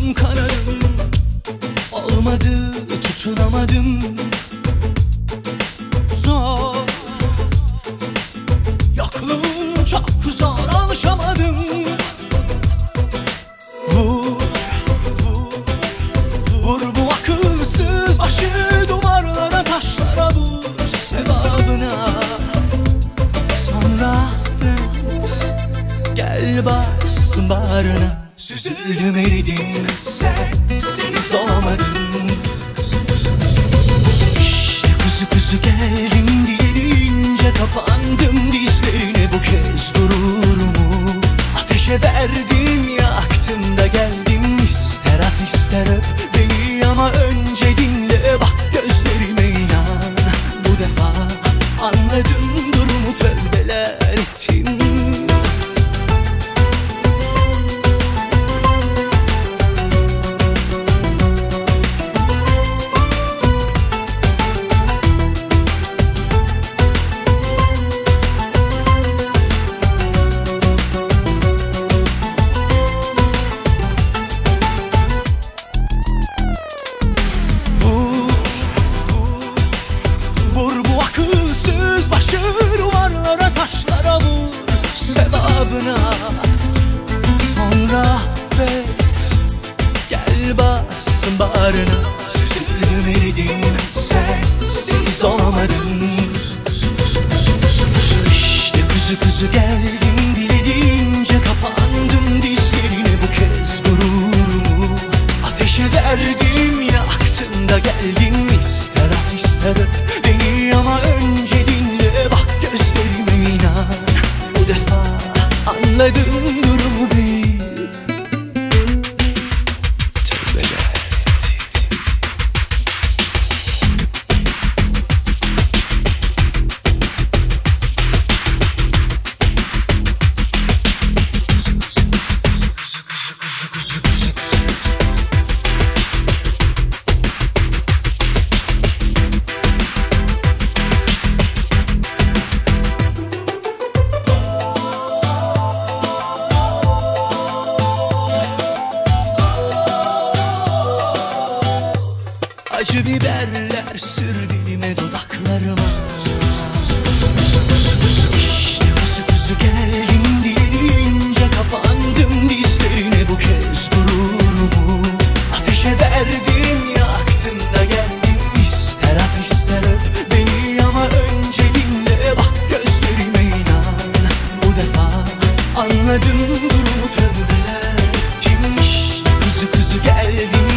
Kandım kanadım, olmadı, tutunamadım. Zor, yokluğun çok zor, alışamadım. Vur, vur, vur bu akılsız başı duvarlara, taşlara vur sevabına. Sonra affet, gel bas bağrına. Süzüldüm eridim, sensiz olamadım. İşte kuzu kuzu geldim diyelince kapandım dizlerine. Bu kez gururumu ateşe verdim, yaktım da geldim. İster at ister öp beni ama önce dinle, bak gözlerime inan. Bu defa anladım durumu, tövbeler ettim. Duvarlara, taşlara vur sevabına. Sonra affet, gel bas bağrına. Süzüldüm eridim, sensiz olamadım. İşte kuzu kuzu geldim dilediğince kapandım dizlerine. Bu kez gururumu ateşe verdim, yaktım da geldim. İster at ister öp beni ama önce dinle, bak gözlerime inan. Bu defa anladım durumu, bil. Tövbeler ettim. Acı biberler sür dilime, dudaklarıma. İşte kuzu kuzu geldim diyelince kapandım dizlerine. Bu kez gururumu ateşe verdim, yaktım da geldim. İster at ister öp beni ama önce dinle, bak gözlerime inan. Bu defa anladım durumu, tövbeler ettim. İşte kuzu kuzu geldim